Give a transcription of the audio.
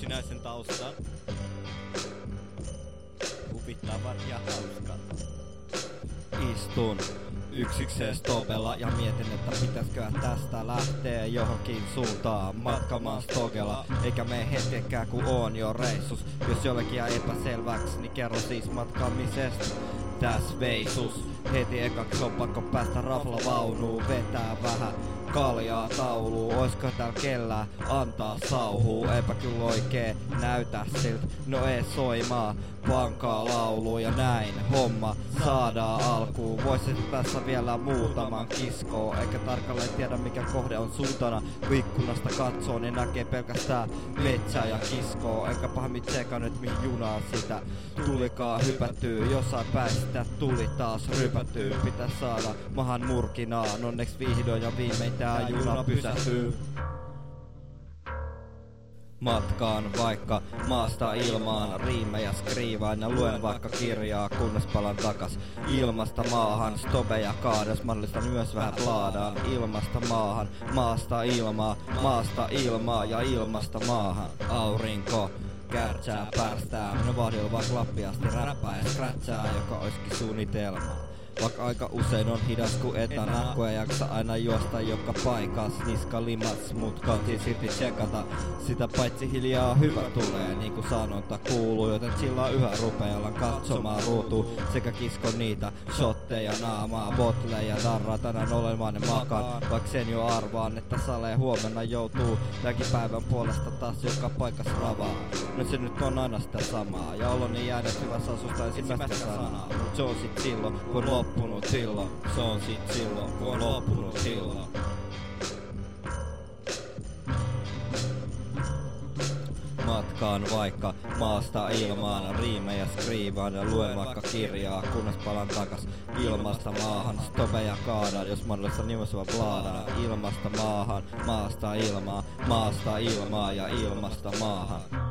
yksinäisen taustan. Huvittavat ja hauskat. Istun yksikseen stobella ja mietin, että pitäisikö tästä lähteä johonkin suuntaan matkamaan stogella. Eikä mene hetkenkään kun on jo reissus. Jos jollekin jää epäselväksi, niin kerro siis matkaamisesta. Täs veisus, heti ekaksi on pakko päästä raflavaunuun, vetää vähän kaljaa tauluun. Oisko täällä kellään antaa sauhuu? Eipä kyllä oikee näytä siltä, no ei soimaa pankaa lauluun. Ja näin homma saadaan alkuun. Voisit tässä vielä muutaman kiskoo, eikä tarkalleen tiedä mikä kohde on suuntana. Kun ikkunasta katsoo, niin näkee pelkästään metsää ja kiskoo. Eikä pahemmin tseka nyt mihin junaan sitä tulikaan hypätyy. Jossain päin sitä tuli taas rypätyy. Pitäis saada mahan murkinaan, onneksi vihdoin ja viimein tää juna pysähtyy. Matkaan vaikka maasta ilmaan, riimejä skriivaan ja luen vaikka kirjaa, kunnes palan takas ilmasta maahan. Stobeja kaados, mahdollista myös vähän plaadaan. Ilmasta maahan, maasta ilmaa, maasta ilmaa ja ilmasta maahan. Aurinko kärtsää pärstää, minä vahdilla vaan klappiasti räppää ja skrätsää, joka oiski suunnitelma. Vaikka aika usein on hidas ku etana, kun ei jaksa aina juosta joka paikas. Niska limas, mut kantiin silti tsekata. Sitä paitsi hiljaa hyvä tulee, niinku sanonta kuuluu. Joten chillaa yhä rupeallaan katsomaan ruutuun. Sekä kiskon niitä shotteja naamaa, botleja darraa. Tänään olemaan ne makaan, vaik sen jo arvaan, että salee huomenna joutuu päivän puolesta taas joka paikas ravaa. No se nyt on aina sitä samaa, ja oloni jäänyt hyvässä asusta ensimmäistä sanaa. Mut se on sit silloin, kun loppunut silloin. Se on sit silloin, kun on loppunut silloin. Matkaan vaikka maasta ilmaan, riimejä skriivaan ja luen vaikka kirjaa, kunnes palan takas ilmasta maahan. Stobeja kaadaan, jos mahdollista nimessä blaadaan. Ilmasta maahan, maasta ilmaa, maasta ilmaa ja ilmasta maahan.